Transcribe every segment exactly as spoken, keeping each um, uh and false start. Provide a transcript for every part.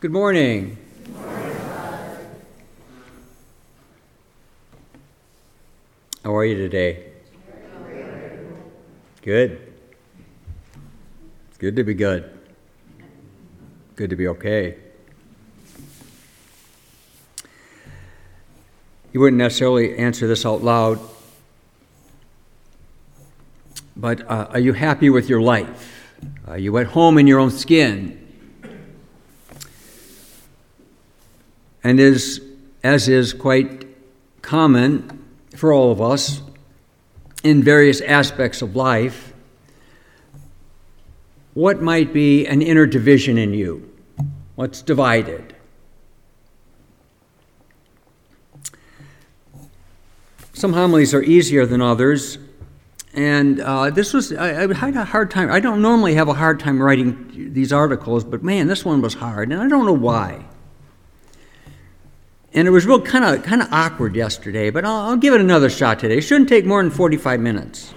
Good morning. Good morning. How are you today? Good. It's good to be good. Good to be okay. You wouldn't necessarily answer this out loud, but uh, are you happy with your life? Are you at home in your own skin? And is, as is quite common for all of us in various aspects of life, what might be an inner division in you? What's divided? Some homilies are easier than others, and uh, this was, I, I had a hard time. I don't normally have a hard time writing these articles, but man, this one was hard, and I don't know why. And it was real kind of kind of awkward yesterday, but I'll, I'll give it another shot today. It shouldn't take more than forty-five minutes.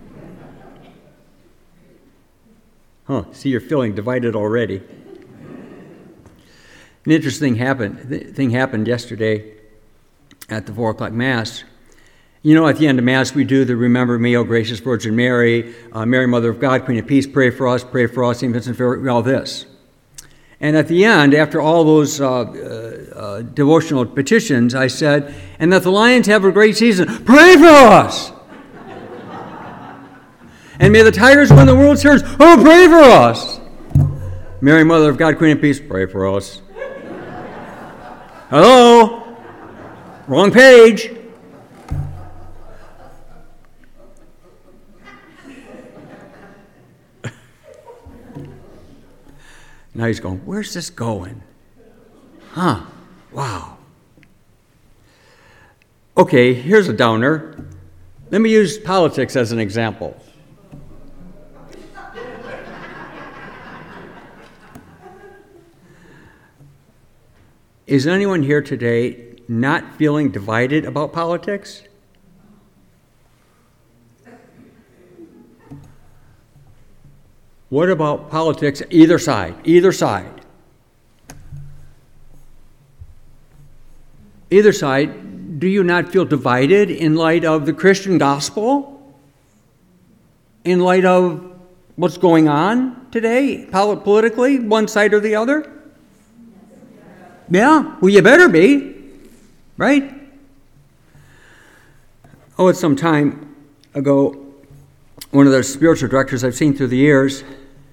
Huh, see, you're feeling divided already. An interesting happened, thing happened yesterday at the four o'clock Mass. You know, at the end of Mass, we do the Remember Me, O Gracious Virgin Mary, uh, Mary, Mother of God, Queen of Peace, pray for us, pray for us, Saint Vincent, all this. And at the end, after all those uh, uh, uh, devotional petitions, I said, and that the Lions have a great season, pray for us! And may the Tigers win the World Series, oh, pray for us! Mary, Mother of God, Queen of Peace, pray for us. Hello? Wrong page. Now he's going, where's this going? Huh, wow. Okay, here's a downer. Let me use politics as an example. Is anyone here today not feeling divided about politics? What about politics, either side, either side? Either side, do you not feel divided in light of the Christian gospel? In light of what's going on today, politically, one side or the other? Yeah, well, you better be, right? Oh, it's some time ago, one of the spiritual directors I've seen through the years,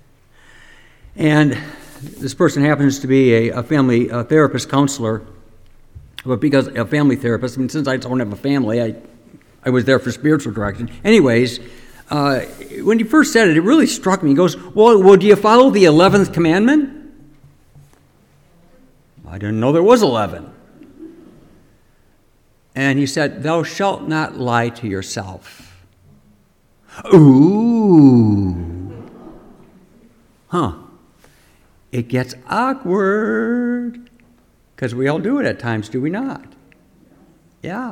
and this person happens to be a, a family a therapist counselor, but because a family therapist, I mean, since I don't have a family, I, I was there for spiritual direction. Anyways, uh, when he first said it, it really struck me. He goes, well, well, do you follow the eleventh commandment? I didn't know there was eleven. And he said, thou shalt not lie to yourself. Ooh. Huh. It gets awkward. Because we all do it at times, do we not? Yeah.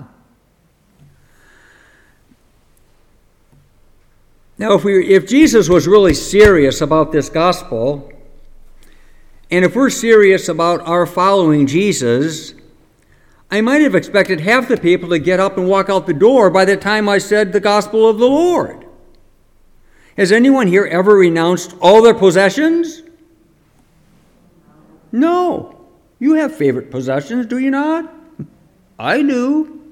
Now, if we, if Jesus was really serious about this gospel, and if we're serious about our following Jesus, I might have expected half the people to get up and walk out the door by the time I said the gospel of the Lord. Has anyone here ever renounced all their possessions? No. You have favorite possessions, do you not? I do.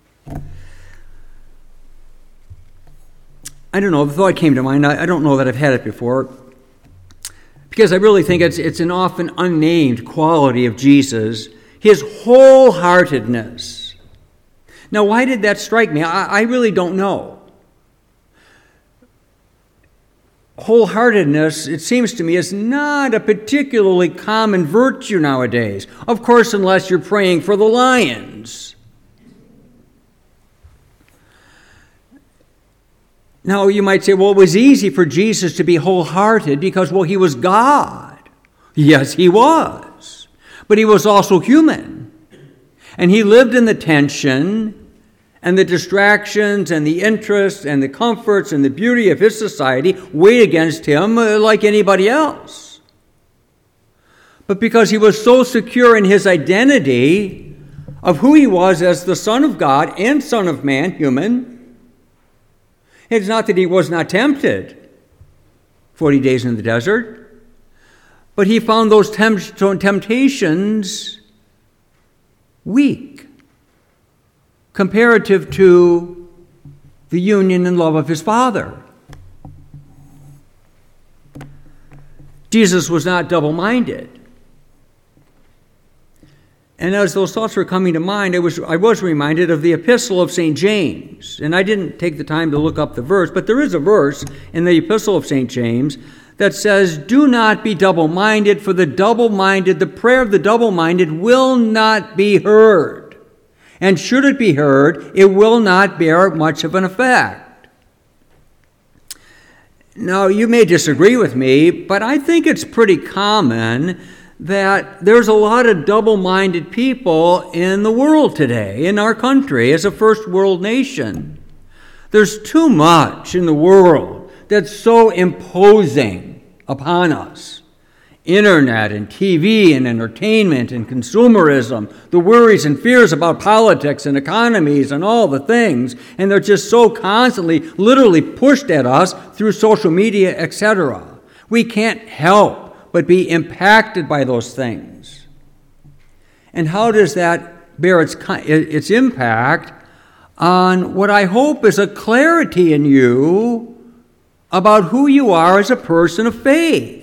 I don't know, the thought came to mind. I, I don't know that I've had it before, because I really think it's, it's an often unnamed quality of Jesus, his wholeheartedness. Now, why did that strike me? I, I really don't know. Wholeheartedness, it seems to me, is not a particularly common virtue nowadays. Of course, unless you're praying for the Lions. Now, you might say, well, it was easy for Jesus to be wholehearted because, well, he was God. Yes, he was. But he was also human. And he lived in the tension and the distractions and the interests and the comforts and the beauty of his society weighed against him like anybody else. but because he was so secure in his identity of who he was as the Son of God and Son of Man, human. It's not that he was not tempted forty days in the desert, but he found those tempt- temptations weak comparative to the union and love of his Father. Jesus was not double-minded. And as those thoughts were coming to mind, I was, I was reminded of the Epistle of Saint James. And I didn't take the time to look up the verse, but there is a verse in the Epistle of Saint James that says, "Do not be double-minded, for the double-minded, the prayer of the double-minded will not be heard. And should it be heard, it will not bear much of an effect." Now, you may disagree with me, but I think it's pretty common that there's a lot of double-minded people in the world today, in our country, as a first world nation. There's too much in the world that's so imposing upon us. Internet and T V and entertainment and consumerism, the worries and fears about politics and economies and all the things, and they're just so constantly, literally pushed at us through social media, et cetera. We can't help but be impacted by those things. And how does that bear its, its impact on what I hope is a clarity in you about who you are as a person of faith?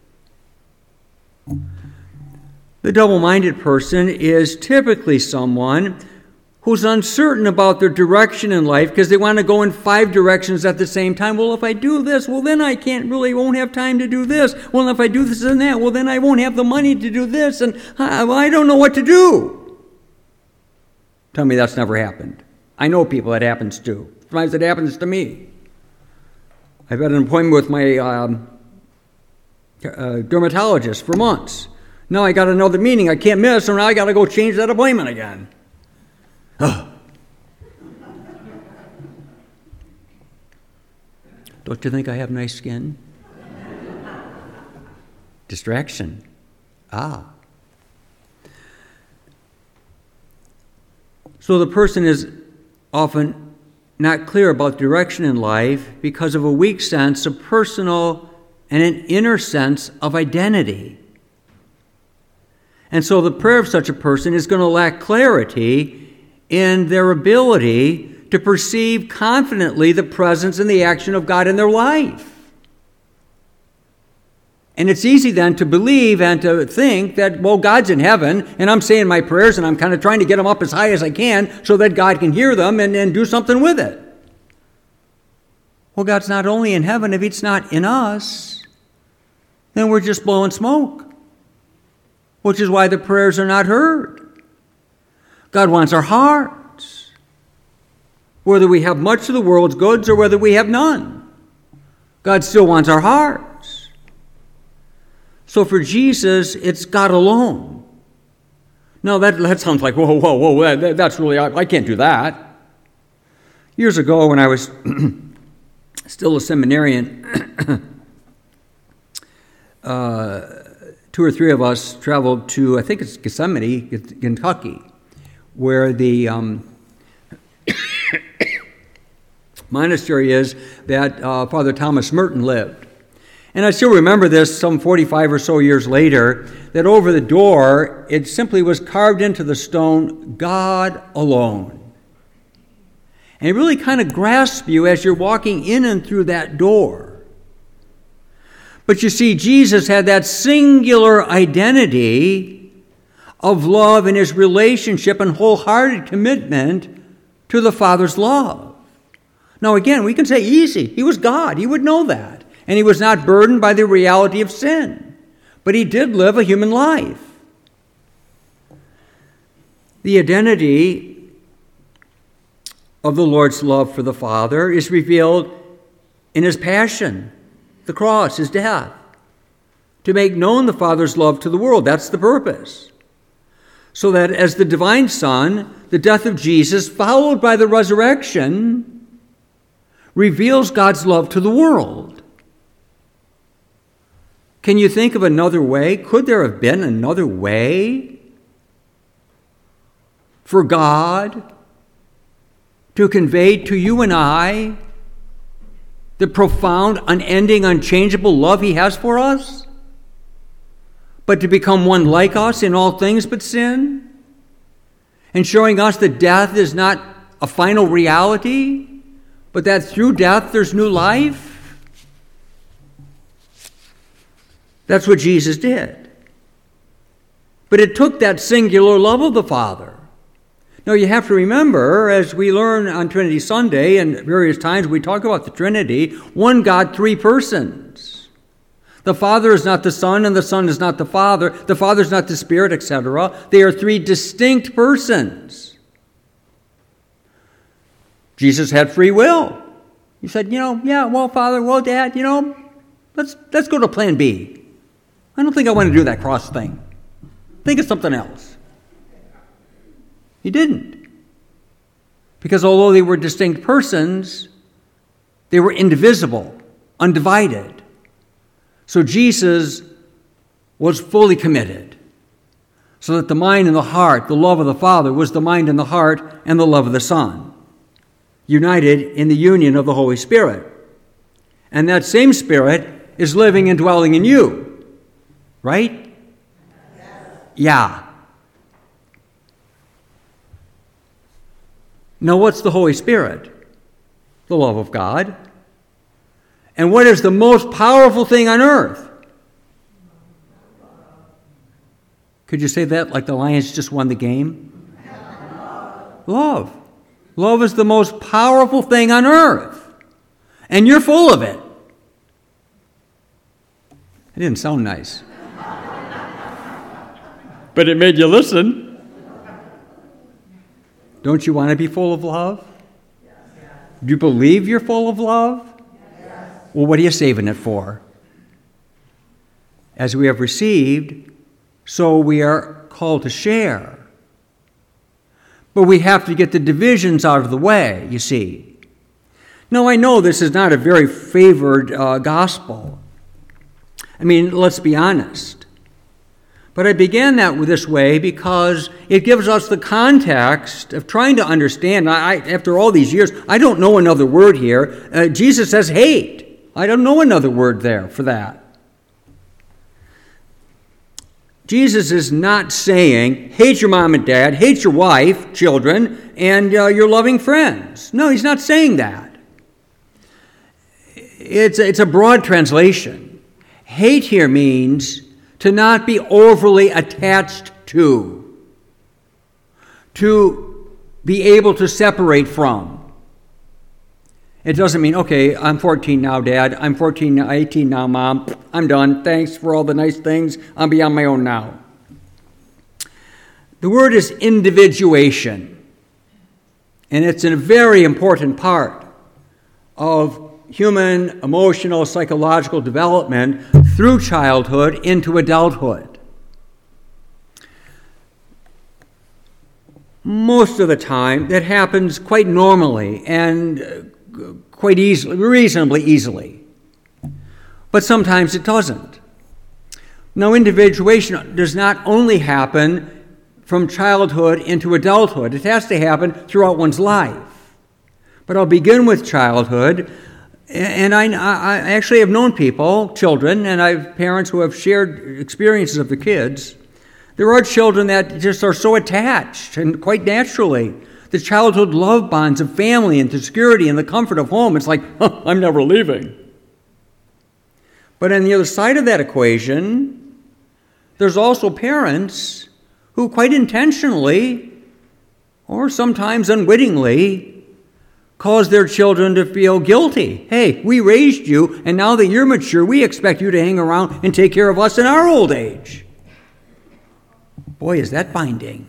The double-minded person is typically someone who's uncertain about their direction in life because they want to go in five directions at the same time. Well, if I do this, well, then I can't really, won't have time to do this. Well, if I do this and that, well, then I won't have the money to do this, and I, well, I don't know what to do. Tell me that's never happened. I know people that happens to. Sometimes it happens to me. I've had an appointment with my um, uh, dermatologist for months. Now I got another meeting I can't miss, so now I got to go change that appointment again. Ugh. Don't you think I have nice skin? Distraction. Ah. So the person is often not clear about direction in life because of a weak sense of personal and an inner sense of identity. And so the prayer of such a person is going to lack clarity in their ability to perceive confidently the presence and the action of God in their life. And it's easy then to believe and to think that, well, God's in heaven, and I'm saying my prayers, and I'm kind of trying to get them up as high as I can so that God can hear them and, and do something with it. Well, God's not only in heaven, if He's not in us, then we're just blowing smoke. Which is why the prayers are not heard. God wants our hearts, whether we have much of the world's goods or whether we have none. God still wants our hearts. So for Jesus, it's God alone. Now that, that sounds like, whoa, whoa, whoa, that, that's really, I, I can't do that. Years ago when I was still a seminarian, uh, two or three of us traveled to, I think it's Gethsemane, Kentucky, where the um, monastery is that uh, Father Thomas Merton lived. And I still remember this some forty-five or so years later, that over the door, it simply was carved into the stone, God alone. And it really kind of grasps you as you're walking in and through that door. But you see, Jesus had that singular identity of love in his relationship and wholehearted commitment to the Father's love. Now again, we can say easy. He was God. He would know that. And he was not burdened by the reality of sin. But he did live a human life. The identity of the Lord's love for the Father is revealed in his passion, the cross, his death, to make known the Father's love to the world. That's the purpose. So that as the divine Son, the death of Jesus, followed by the resurrection, reveals God's love to the world. Can you think of another way? Could there have been another way for God to convey to you and I the profound, unending, unchangeable love he has for us, but to become one like us in all things but sin, and showing us that death is not a final reality, but that through death there's new life? That's what Jesus did. But it took that singular love of the Father. Now, you have to remember, as we learn on Trinity Sunday and various times we talk about the Trinity, one God, three persons. The Father is not the Son, and the Son is not the Father. The Father is not the Spirit, et cetera. They are three distinct persons. Jesus had free will. He said, you know, yeah, well, Father, well, Dad, you know, let's let's go to plan B. I don't think I want to do that cross thing. Think of something else. He didn't. Because although they were distinct persons, they were indivisible, undivided. So Jesus was fully committed, so that the mind and the heart, the love of the Father, was the mind and the heart and the love of the Son, united in the union of the Holy Spirit. And that same Spirit is living and dwelling in you. Right? Yeah. Now, what's the Holy Spirit? The love of God. And what is the most powerful thing on earth? Could you say that like the Lions just won the game? Love. Love is the most powerful thing on earth. And you're full of it. It didn't sound nice. But it made you listen. Don't you want to be full of love? Yes. Do you believe you're full of love? Yes. Well, what are you saving it for? As we have received, so we are called to share. But we have to get the divisions out of the way, you see. Now, I know this is not a very favored uh, gospel. I mean, let's be honest. But I began that this way because it gives us the context of trying to understand. I, after all these years, I don't know another word here. Uh, Jesus says hate. I don't know another word there for that. Jesus is not saying hate your mom and dad, hate your wife, children, and uh, your loving friends. No, he's not saying that. It's, it's a broad translation. Hate here means to not be overly attached to, to be able to separate from. It doesn't mean, okay, I'm fourteen now, Dad. I'm fourteen, eighteen now, Mom. I'm done. Thanks for all the nice things. I'm be on my own now. The word is individuation, and it's a very important part of human, emotional, psychological development through childhood into adulthood. Most of the time, that happens quite normally and quite easily, reasonably easily. But sometimes it doesn't. Now, individuation does not only happen from childhood into adulthood. It has to happen throughout one's life. But I'll begin with childhood. And I, I actually have known people, children, and I have parents who have shared experiences of the kids. There are children that just are so attached, and quite naturally, the childhood love bonds of family and the security and the comfort of home. It's like, oh, I'm never leaving. But on the other side of that equation, there's also parents who quite intentionally, or sometimes unwittingly, cause their children to feel guilty. Hey, we raised you, and now that you're mature, we expect you to hang around and take care of us in our old age. Boy, is that binding.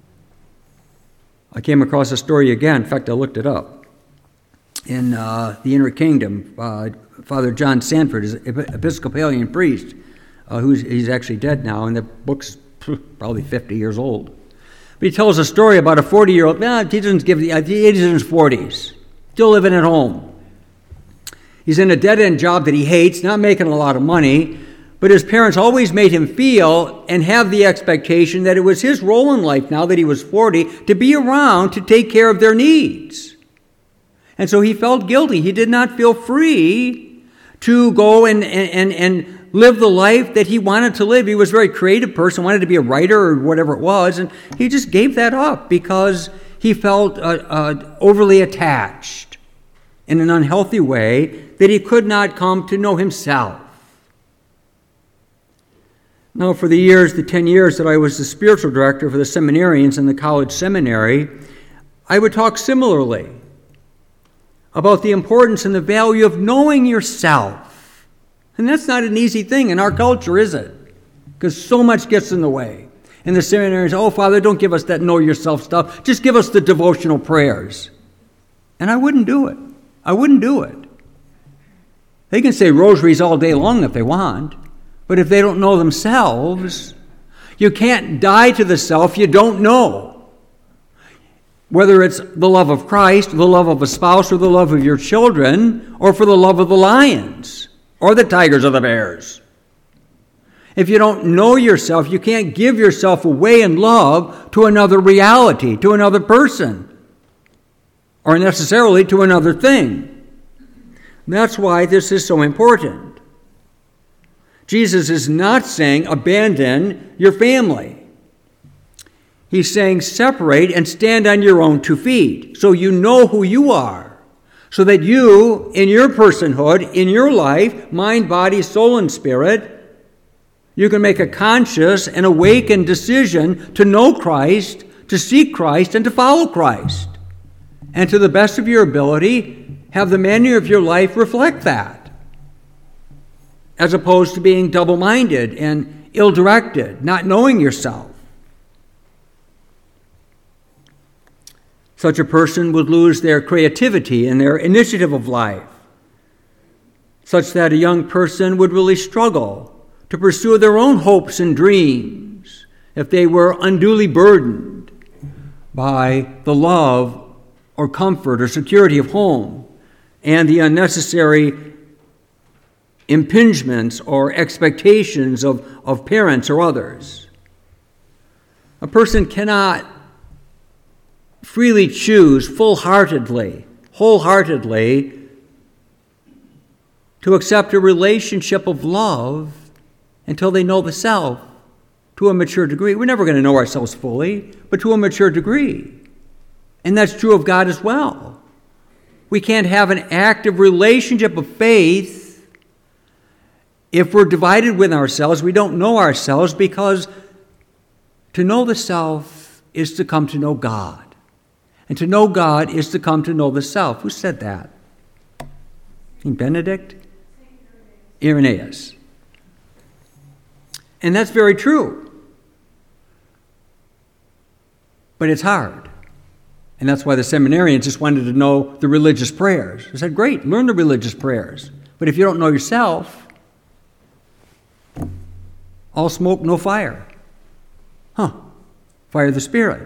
I came across a story again. In fact, I looked it up. In uh, the United Kingdom, uh, Father John Sanford is an Episcopalian priest, uh, who's he's actually dead now, and the book's probably fifty years old. But he tells a story about a forty-year-old, nah, he doesn't give the, he's in his forties, still living at home. He's in a dead-end job that he hates, not making a lot of money, But his parents always made him feel and have the expectation that it was his role in life, now that he was forty, to be around to take care of their needs. And so he felt guilty. He did not feel free to go and, and, and live the life that he wanted to live. He was a very creative person, wanted to be a writer or whatever it was, and he just gave that up because he felt uh, uh, overly attached in an unhealthy way that he could not come to know himself. Now, for the years, the ten years that I was the spiritual director for the seminarians in the college seminary, I would talk similarly about the importance and the value of knowing yourself. And that's not an easy thing in our culture, is it? Because so much gets in the way. And the seminarians, oh, Father, don't give us that know yourself stuff. Just give us the devotional prayers. And I wouldn't do it. I wouldn't do it. They can say rosaries all day long if they want. But if they don't know themselves, you can't die to the self you don't know. Whether it's the love of Christ, the love of a spouse, or the love of your children, or for the love of the lions, or the tigers or the bears. If you don't know yourself, you can't give yourself away in love to another reality, to another person, or necessarily to another thing. That's why this is so important. Jesus is not saying abandon your family. He's saying separate and stand on your own two feet so you know who you are, so that you, in your personhood, in your life, mind, body, soul, and spirit, you can make a conscious and awakened decision to know Christ, to seek Christ, and to follow Christ. And to the best of your ability, have the manner of your life reflect that, as opposed to being double-minded and ill-directed, not knowing yourself. Such a person would lose their creativity and their initiative of life, such that a young person would really struggle to pursue their own hopes and dreams if they were unduly burdened by the love or comfort or security of home and the unnecessary impingements or expectations of, of parents or others. A person cannot freely choose full-heartedly, wholeheartedly, to accept a relationship of love until they know the self to a mature degree. We're never going to know ourselves fully, but to a mature degree. And that's true of God as well. We can't have an active relationship of faith if we're divided with ourselves. We don't know ourselves, because to know the self is to come to know God. And to know God is to come to know the self. Who said that? Saint Benedict? Irenaeus. And that's very true. But it's hard. And that's why the seminarians just wanted to know the religious prayers. They said, great, learn the religious prayers. But if you don't know yourself, all smoke, no fire. Huh. Fire of the Spirit.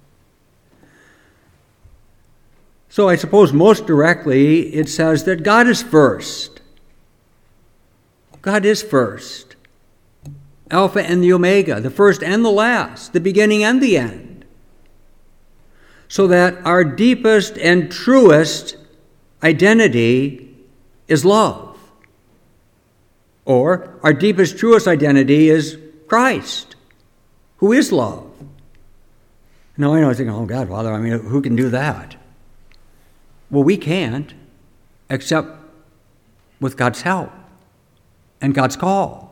So I suppose most directly it says that God is first. God is first. Alpha and the Omega, the first and the last, the beginning and the end. So that our deepest and truest identity is love. Or our deepest, truest identity is Christ, who is love. Now I know I think, oh God, Father, I mean, who can do that? Well, we can't, except with God's help and God's call.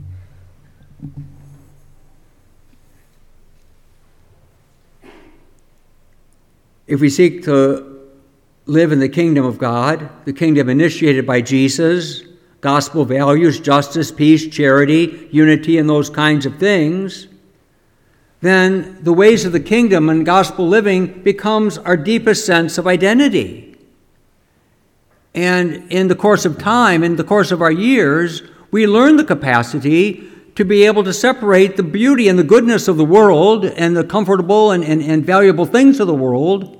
If we seek to live in the kingdom of God, the kingdom initiated by Jesus, gospel values, justice, peace, charity, unity, and those kinds of things, then the ways of the kingdom and gospel living becomes our deepest sense of identity. And in the course of time, in the course of our years, we learn the capacity to be able to separate the beauty and the goodness of the world and the comfortable and, and, and valuable things of the world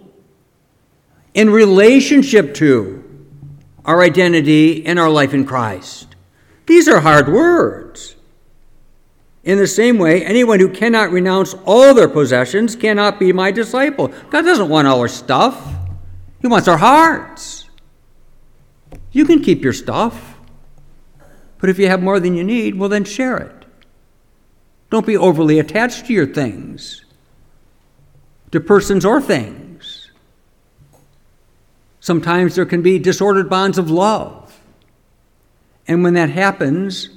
in relationship to our identity and our life in Christ. These are hard words. In the same way, anyone who cannot renounce all their possessions cannot be my disciple. God doesn't want all our stuff. He wants our hearts. You can keep your stuff, but if you have more than you need, well, then share it. Don't be overly attached to your things, to persons or things. Sometimes there can be disordered bonds of love. And when that happens,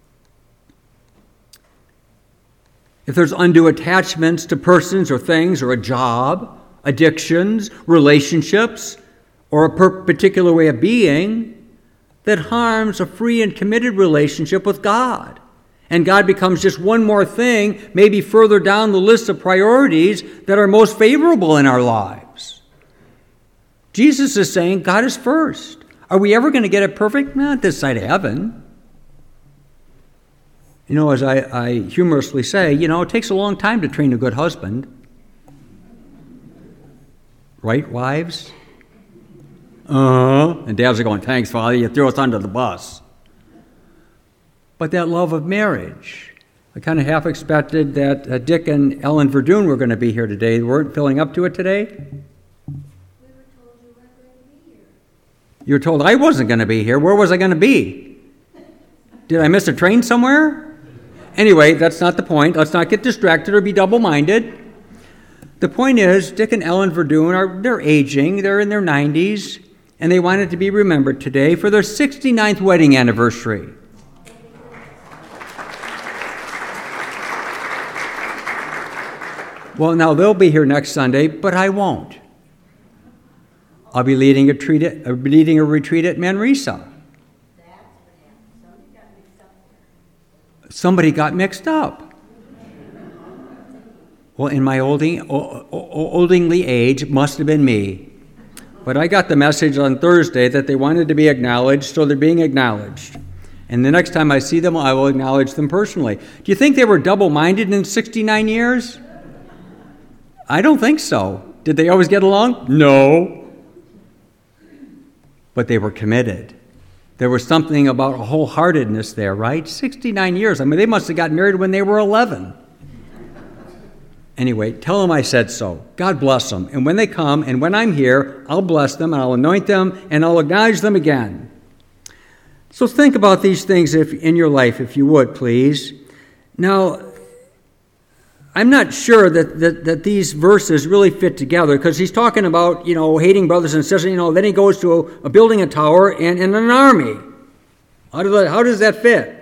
if there's undue attachments to persons or things or a job, addictions, relationships, or a per- particular way of being, that harms a free and committed relationship with God. And God becomes just one more thing, maybe further down the list of priorities that are most favorable in our lives. Jesus is saying God is first. Are we ever going to get it perfect? Not this side of heaven. You know, as I, I humorously say, you know, it takes a long time to train a good husband. Right, wives? Uh-huh. And dads are going, thanks, Father, you threw us under the bus. But that love of marriage, I kind of half expected that uh, Dick and Ellen Verdun were going to be here today. They weren't filling up to it today? We were told you weren't going to be here. You were told I wasn't going to be here. Where was I going to be? Did I miss a train somewhere? Anyway, that's not the point. Let's not get distracted or be double-minded. The point is, Dick and Ellen Verdun, are they're aging. They're in their nineties, and they wanted to be remembered today for their sixty-ninth wedding anniversary. Well, now they'll be here next Sunday, but I won't. I'll be leading a, treat at, uh, leading a retreat at Manresa. Somebody got mixed up. Well, in my olding, oldingly age, it must have been me. But I got the message on Thursday that they wanted to be acknowledged, so they're being acknowledged. And the next time I see them, I will acknowledge them personally. Do you think they were double-minded in sixty-nine years? I don't think so. Did they always get along? No. But they were committed. There was something about a wholeheartedness there, right? sixty-nine years. I mean, they must have got married when they were eleven. Anyway, tell them I said so. God bless them. And when they come, and when I'm here, I'll bless them, and I'll anoint them, and I'll acknowledge them again. So think about these things if, in your life, if you would, please. Now, I'm not sure that, that, that these verses really fit together, because he's talking about, you know, hating brothers and sisters, you know, then he goes to a, a building a tower and, and an army. How does that, how does that fit?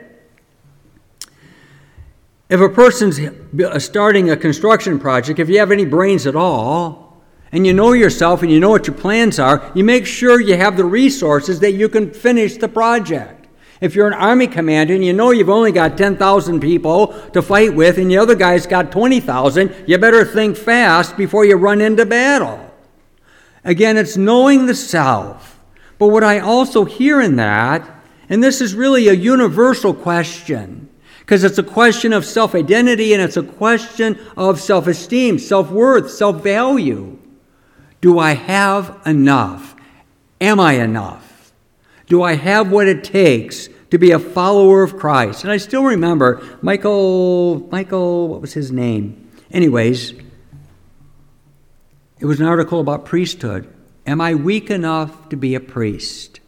If a person's starting a construction project, if you have any brains at all, and you know yourself and you know what your plans are, you make sure you have the resources that you can finish the project. If you're an army commander and you know you've only got ten thousand people to fight with and the other guy's got twenty thousand, you better think fast before you run into battle. Again, it's knowing the self. But what I also hear in that, and this is really a universal question, because it's a question of self-identity and it's a question of self-esteem, self-worth, self-value. Do I have enough? Am I enough? Do I have what it takes to be a follower of Christ? And I still remember Michael, Michael, what was his name? Anyways, it was an article about priesthood. Am I weak enough to be a priest?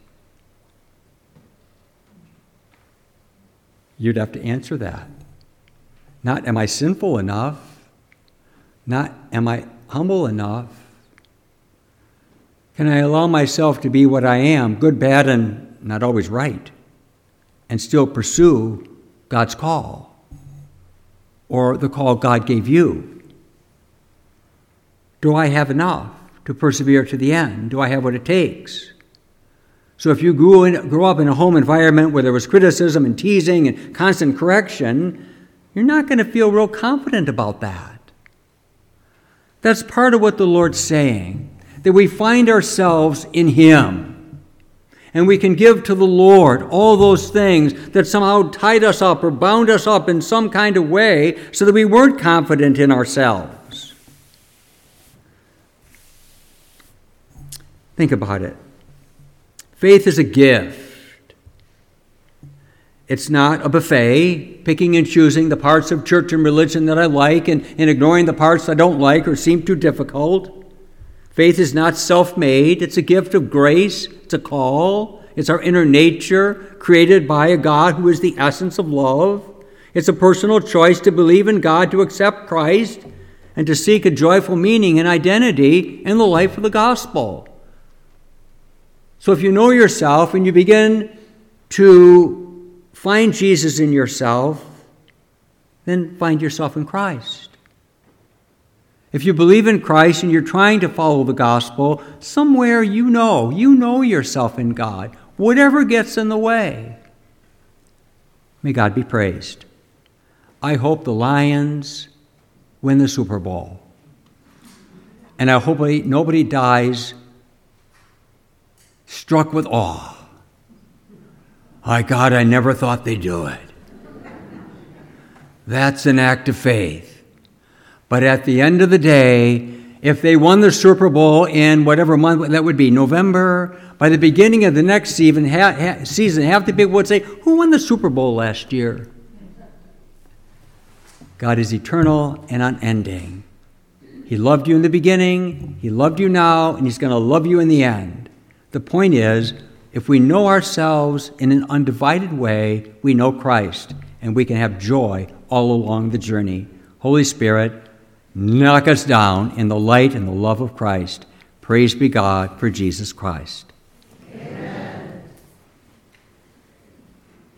You'd have to answer that. Not, am I sinful enough? Not, am I humble enough? Can I allow myself to be what I am, good, bad, and not always right, and still pursue God's call, or the call God gave you? Do I have enough to persevere to the end? Do I have what it takes? So if you grew, in, grew up in a home environment where there was criticism and teasing and constant correction, you're not going to feel real confident about that. That's part of what the Lord's saying, that we find ourselves in Him. And we can give to the Lord all those things that somehow tied us up or bound us up in some kind of way so that we weren't confident in ourselves. Think about it. Faith is a gift. It's not a buffet, picking and choosing the parts of church and religion that I like and, and ignoring the parts I don't like or seem too difficult. Faith is not self-made. It's a gift of grace. It's a call. It's our inner nature created by a God who is the essence of love. It's a personal choice to believe in God, to accept Christ, and to seek a joyful meaning and identity in the life of the gospel. So if you know yourself and you begin to find Jesus in yourself, then find yourself in Christ. If you believe in Christ and you're trying to follow the gospel, somewhere you know, you know yourself in God, whatever gets in the way. May God be praised. I hope the Lions win the Super Bowl. And I hope nobody dies struck with awe. My God, I never thought they'd do it. That's an act of faith. But at the end of the day, if they won the Super Bowl in whatever month that would be, November, by the beginning of the next season, ha- ha- season half the people would say, who won the Super Bowl last year? God is eternal and unending. He loved you in the beginning, He loved you now, and He's going to love you in the end. The point is, if we know ourselves in an undivided way, we know Christ, and we can have joy all along the journey. Holy Spirit, knock us down in the light and the love of Christ. Praise be God for Jesus Christ.